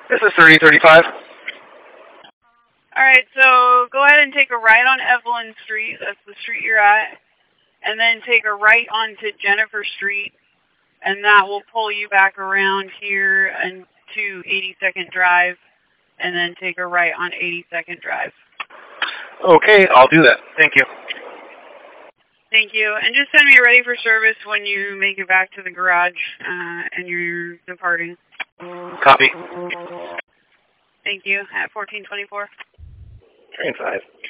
This is 3035. All right, so go ahead and take a right on Evelyn Street. That's the street you're at. And then take a right onto Jennifer Street. And that will pull you back around here and to 82nd Drive. And then take a right on 82nd Drive. Okay, I'll do that. Thank you. Thank you. And just send me a ready for service when you make it back to the garage and you're departing. Copy. Thank you. At 1424. Train 5.